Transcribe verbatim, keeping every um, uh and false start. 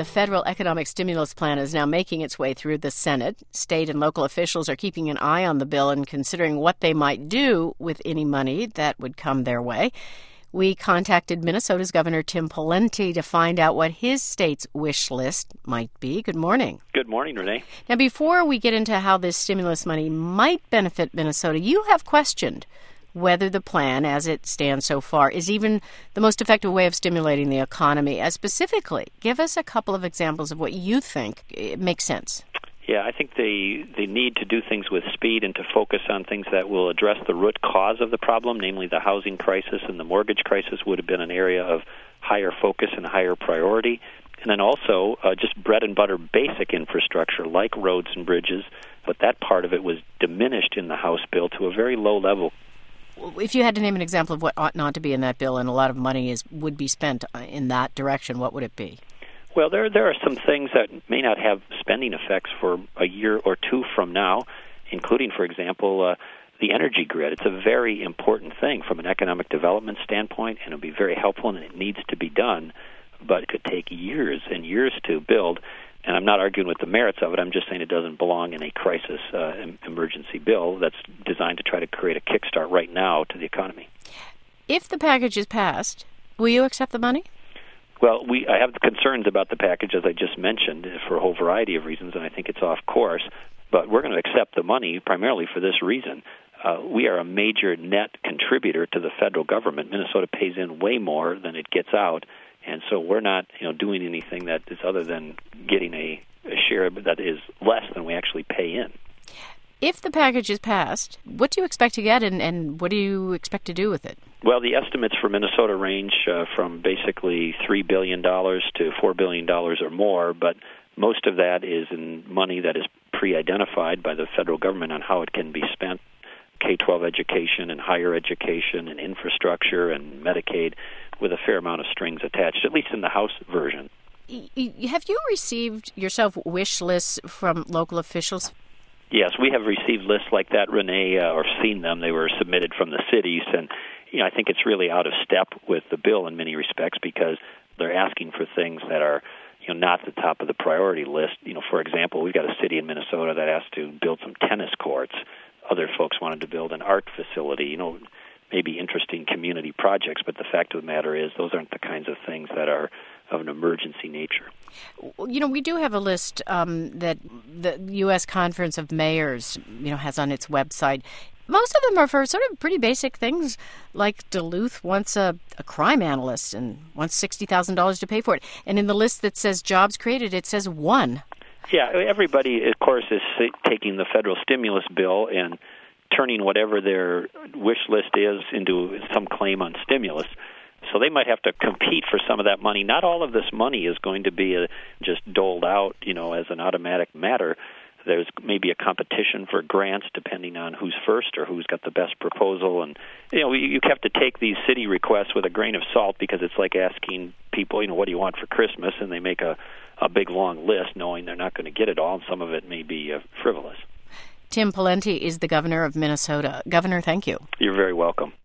The federal economic stimulus plan is now making its way through the Senate. State and local officials are keeping an eye on the bill and considering what they might do with any money that would come their way. We contacted Minnesota's Governor Tim Pawlenty to find out what his state's wish list might be. Good morning. Good morning, Renee. Now, before we get into how this stimulus money might benefit Minnesota, you have questioned whether the plan, as it stands so far, is even the most effective way of stimulating the economy. Uh, specifically, give us a couple of examples of what you think it makes sense. Yeah, I think they, they need to do things with speed and to focus on things that will address the root cause of the problem, namely the housing crisis and the mortgage crisis would have been an area of higher focus and higher priority. And then also uh, just bread and butter basic infrastructure like roads and bridges, but that part of it was diminished in the House bill to a very low level. If you had to name an example of what ought not to be in that bill and a lot of money is would be spent in that direction, what would it be? Well, there there are some things that may not have spending effects for a year or two from now, including, for example, uh, the energy grid. It's a very important thing from an economic development standpoint, and it'll be very helpful, and it needs to be done, but it could take years and years to build. And I'm not arguing with the merits of it. I'm just saying it doesn't belong in a crisis uh, emergency bill that's designed to try to create a kickstart right now to the economy. If the package is passed, will you accept the money? Well, we I have concerns about the package, as I just mentioned, for a whole variety of reasons, and I think it's off course. But we're going to accept the money primarily for this reason. Uh, we are a major net contributor to the federal government. Minnesota pays in way more than it gets out, and so we're not, you know, doing anything that is other than getting a, a share that is less than we actually pay in. If the package is passed, what do you expect to get, and, and what do you expect to do with it? Well, the estimates for Minnesota range uh, from basically three billion dollars to four billion dollars or more, but most of that is in money that is pre-identified by the federal government on how it can be spent. K twelve education and higher education and infrastructure and Medicaid with a fair amount of strings attached, at least in the House version. Have you received yourself wish lists from local officials? Yes, we have received lists like that, Renee, uh, or seen them. They were submitted from the cities, and you know, I think it's really out of step with the bill in many respects because they're asking for things that are, you know, not the top of the priority list. You know, for example, we've got a city in Minnesota that asked to build some tennis courts. Other folks wanted to build an art facility. You know, maybe interesting community projects, but the fact of the matter is those aren't the kinds of things that are of an emergency nature. You know, we do have a list um, that the U S Conference of Mayors, you know, has on its website. Most of them are for sort of pretty basic things, like Duluth wants a, a crime analyst and wants sixty thousand dollars to pay for it. And in the list that says jobs created, it says one. Yeah, everybody, of course, is taking the federal stimulus bill and turning whatever their wish list is into some claim on stimulus. So they might have to compete for some of that money. Not all of this money is going to be a, just doled out, you know, as an automatic matter. There's maybe a competition for grants depending on who's first or who's got the best proposal. And, you know, you have to take these city requests with a grain of salt because it's like asking people, you know, what do you want for Christmas? And they make a, a big, long list knowing they're not going to get it all, and some of it may be uh, frivolous. Tim Pawlenty is the governor of Minnesota. Governor, thank you. You're very welcome.